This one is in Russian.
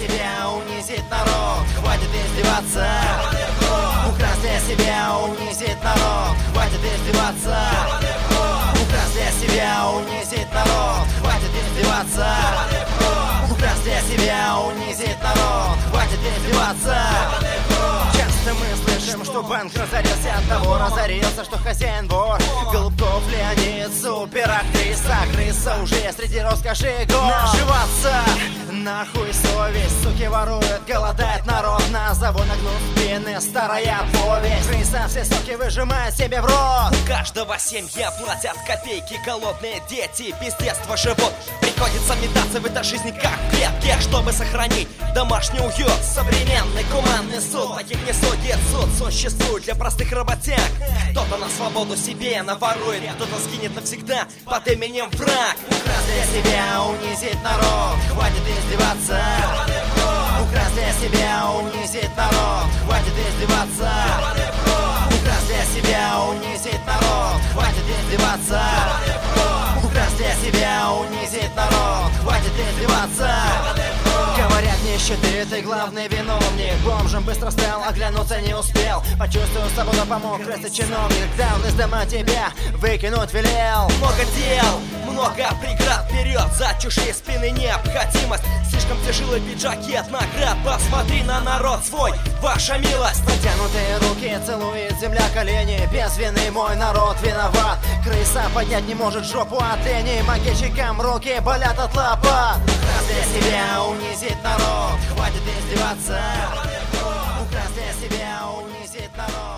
себя унизить народ, хватит издеваться. Украсть для себя унизить народ, хватит издеваться. Украсть для себя унизить народ, хватит издеваться. Украсть для себя унизить народ, хватит издеваться. Часто мы слышим, что банк разорился, от того разорился, что хозяин вор. Голубков Леонид, суперактриса, крыса уже среди роскоши гор. Наживаться, нахуй совесть, суки воруют, голодает народ. Назову нагнут спины, старая повесть. Крыса все соки выжимает себе в рот. У каждого семья платят копейки, голодные дети без детства живут. Приходится метаться в этой жизни как в клетке, чтобы сохранить домашний уют. Современный гуманный суд, таких не судит суд. Существует для простых работяг. Кто-то на свободу себе наворует, кто-то сгинет навсегда под именем враг. Украсть для себя унизить народ, хватит издеваться. Украсть для себя унизить народ, хватит издеваться. Украсть для себя унизить народ, хватит издеваться. Украсть для себя унизить народ, хватит издеваться. Говорят, нищеты, ты главный виновник. Бомжем быстро стал, оглянуться не успел. Почувствовал свободу, помог красный чиновник. Давно из дома тебя выкинуть велел. Много дел, много преград вперед. За чужие спины необходимость. Слишком тяжелые пиджаки от наград. Посмотри на народ свой, ваша милость. Протянутые руки целует земля колени. Без вины мой народ виноват. Крыса поднять не может жопу от лени. Могильщикам руки болят от лопат. Украсть для себя унизить народ, хватит издеваться. Украсть для себя унизить народ.